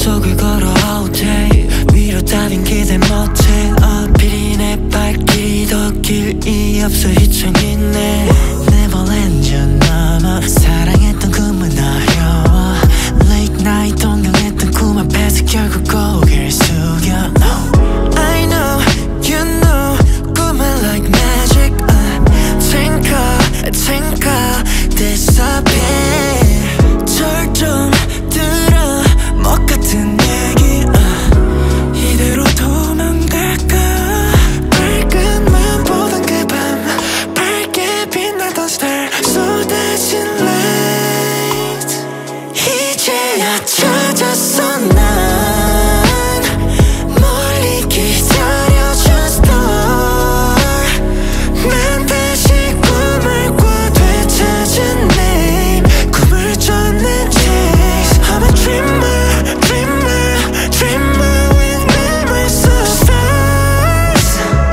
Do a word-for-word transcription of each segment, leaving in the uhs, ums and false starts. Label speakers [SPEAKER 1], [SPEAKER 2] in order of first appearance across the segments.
[SPEAKER 1] 속을 걸어 all day 위로 따윈 기대 못해 어필이 내 발길이 더 길이 없어 휘청이네 Neverland 넘어 사랑했던 꿈은 어려워 Late night 동경했던 꿈 앞에서 결국 고개를 숙여 no. I know, you know 꿈은 like magic uh, Twinkle, twinkle, disappear 절 좀 들어 못 같은 얘기 uh, 이대로 도망갈까 밝은 맘 보던 그 밤 밝게 빛나던 star 쏟아진 light 이제야 찾았어 난 멀리 기다려준 star 난 다시 꿈을 꿔 되찾은 name 꿈을 쫓는 chase I'm a dreamer, dreamer, dreamer with memories of stars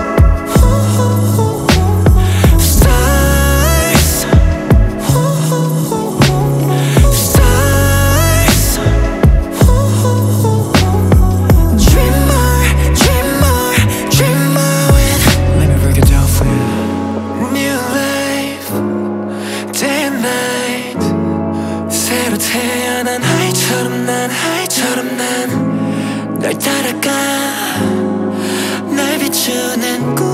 [SPEAKER 1] Stars Stars Dreamer, dreamer, dreamer with Let me break it down for you New life, day and night 새로 태어난 하이처럼 난 하이처럼 난 널 따라가 날 비추는 꿈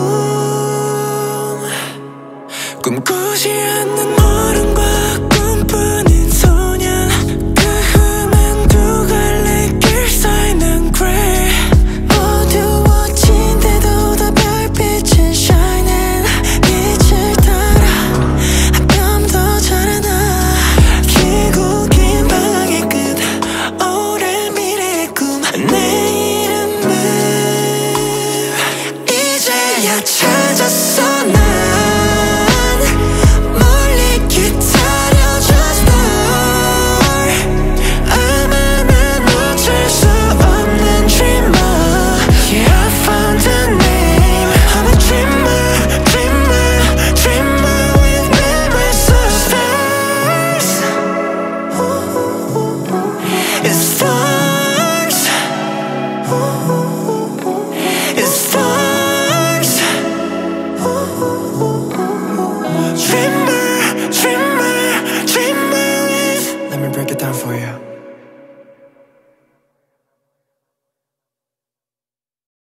[SPEAKER 1] 꿈꾸지 않는 어른과 꿈꾸는 소년 그 험한 두 갈래 길 사이 난 gray 어두워진데도 더 별빛은 shining 빛을 따라 한 뼘 더 자라나 길고 긴 방황의 끝 오랜 미래의 꿈 내 이름을 이제야 찾았어 난 멀리 기다려준 star 아마 난 어쩔 수 없는 dreamer Yeah I found a name I'm a dreamer, dreamer, dreamer with memories of stars It's stars It's stars Dreamer, dreamer, dreamer with Let me break it down for you